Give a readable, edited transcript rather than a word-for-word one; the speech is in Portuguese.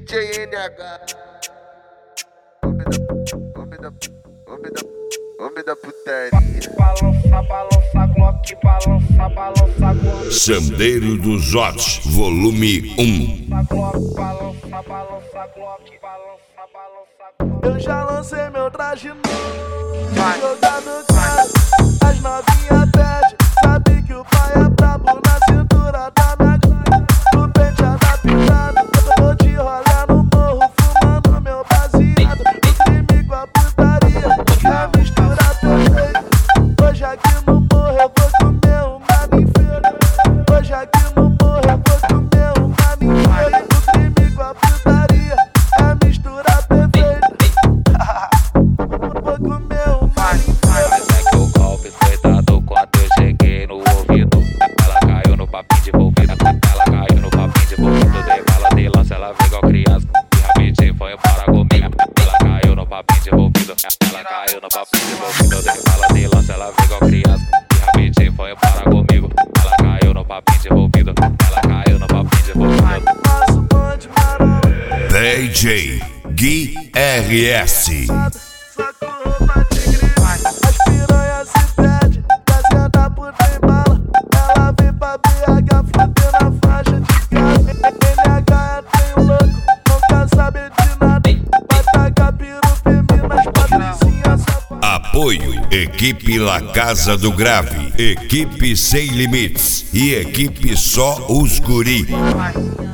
DJ NH. Homem da putaria. Balança, balança, Glock, balança, balança, Glock. Sandeiro dos Hot, volume 1. Balança, balança, Glock, balança, balança, Glock. Eu já lancei meu traje novo, jogar no cara. As novinhas pede, sabe que o pai é brabo na cintura da minha cara. O pente adaptado, tô de rolê no morro, fumando meu baseado. O crime com a putaria, a mistura perfeita. Hoje aqui no morro eu vou comer uma ninfeira. Hoje aqui no morro eu vou comer uma ninfeira. O crime com a putaria, a mistura perfeita. Vou comer uma ninfeira. Mas é que o golpe foi dado quando eu cheguei no ouvido. Ela caiu no papinho de envolvido. Ela caiu no papinho de envolvido. Dei bala de lança, ela veio igual criança. E rapidinho foi embora comigo. Ela caiu no papinho de envolvido. Ela caiu no papinho de envolvido. Dei bala de lança, ela veio igual criança. E rapidinho foi embora comigo. Ela caiu no papinho de envolvido. Ela caiu no papinho de envolvido. Passo bonde marola. DJ Gui RS. Saco roupa de grilo. As piranhas se perdem, fazenda por tem bala. Ela vem pra BH, fudendo na faixa de casa. NH tem um louco, não quer saber de nada. Vai tacar piru firme nas patricinhas safadas. Apoio Equipe La Casa do Grave, Equipe Sem Limites e Equipe Só Os Guri.